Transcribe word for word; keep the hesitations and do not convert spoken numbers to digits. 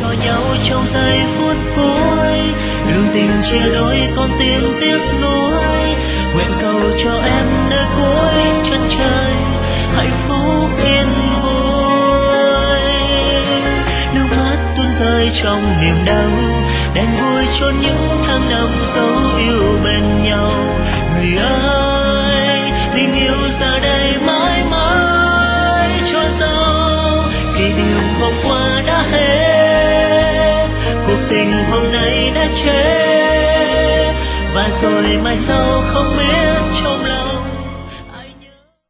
cho nhau trong giây phút cuối. Đường tình chia đôi con tim tiếc nuối, nguyện cầu cho em nơi cuối chân trời hạnh phúc yên vui. Nước mắt tuôn rơi trong niềm đau, đành vui chôn những tháng năm dấu yêu bên nhau. Người ơi, tình yêu giờ đây mãi mãi cho dấu, kỷ niệm hôm qua đã hết, cuộc tình hôm nay đã chết, và rồi mai sau không biết trong lòng